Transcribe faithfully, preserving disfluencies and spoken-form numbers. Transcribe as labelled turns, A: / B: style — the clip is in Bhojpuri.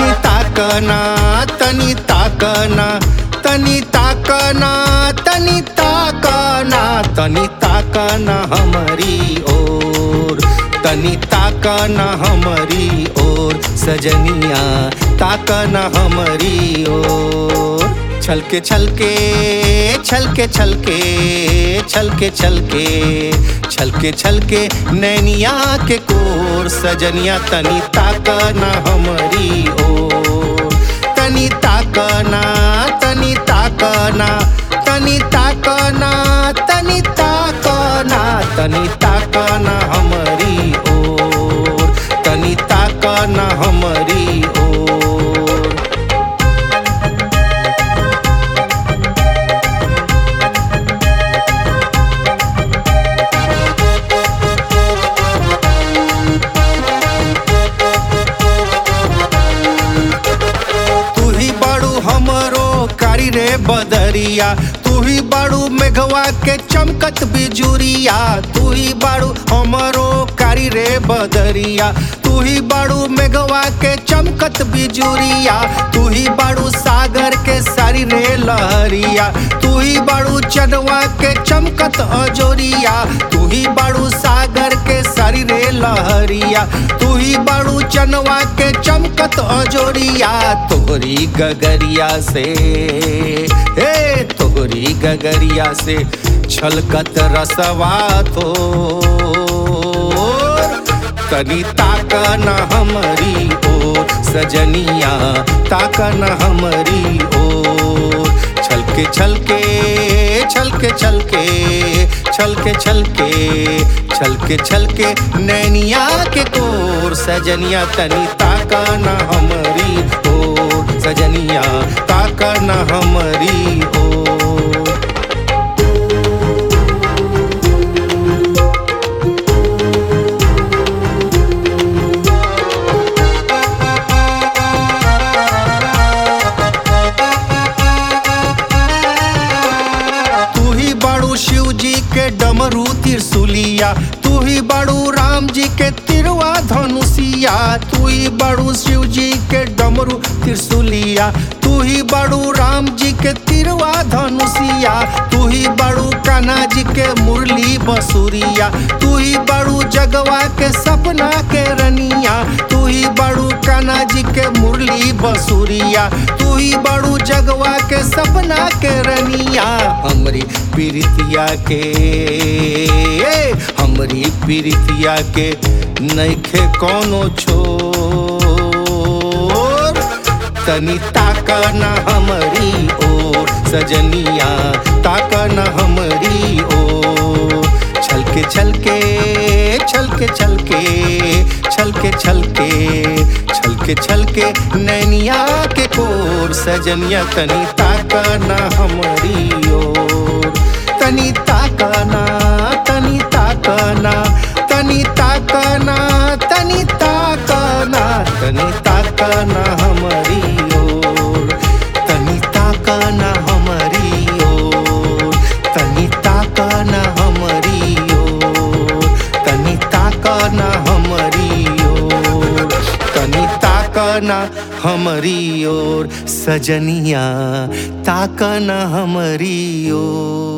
A: तनी ताकना तनी ताकना तनी ताकना तनी ताकना तनी ताकना हमारी ओर तनी ताकना हमारी ओर सजनिया ताकना हमारी ओर छलके छलके छलके छलके छलके छलके छलके छलके नैनिया के कोर सजनिया तनी ताकना हमारी ओर तनी ताकना तनी ताकना तनी ताकना तनी ताकना तनी ताकना हमारी ओर तनी ताकना हमारी ओर रे बदरिया तू ही बाड़ू मेघवा के चमकत बिजुरिया तू ही बाड़ू हमरो कारी रे बदरिया तू ही बाड़ू मेघवा के चमकत बिजुरिया तू ही बाड़ू सागर के सारी रे लहरिया तू ही बाड़ू चनवा के चमकत अजोरिया तू ही बाड़ू सागर के सारी रे लहरिया तू ही बाड़ू चनवा के चमकत अजोरिया तोहरी गगरिया से हे तोहरी गगरिया से छलकत रसवा तो तनी ताकना हमारी ओर सजनिया ताकना हमारी ओर छलके छलके छलके छलके छलके छलके छलके छलके नैनिया के कोर सजनिया तनी ताकना हमारी ओर सजनिया ताकना हमारी ओर शिव जी के डमरू त्रिशूलिया तू ही बाड़ू राम जी के तिरवा धनुषिया तू ही बाड़ू शिव जी के डमरू त्रिशूलिया तू ही बाड़ू राम जी के तिरवा धनुषिया तू ही बाड़ू कान्हा जी के मुरली बसुरिया तू ही बाड़ू जगवा के सपना के रनिया तू ही बाड़ू कान्हा जी के मुरली बसुरिया तू ही बाड़ू जगवा के सपना के रनिया हमरी प्रीतिया के हमरी प्रीतिया के नइखे कोनो छोर तनी ताकना हमारी ओर सजनिया ताकना हमारी ओर छलके छलके छलके छलके छलके छलके छलके छलके नैनिया के कोर सजनिया तनी ताकना हमारी ओर तनी ताकना तनी ताकना तनी ताकना तनी ताकना तनी ताकना हमारी ओर तनी ताकना हमारी ओर तनी ताकना हमारी ओर तनी ताकना हमारी ओर तनी ताकना हमारी ओर सजनिया ताकना हमारी ओर।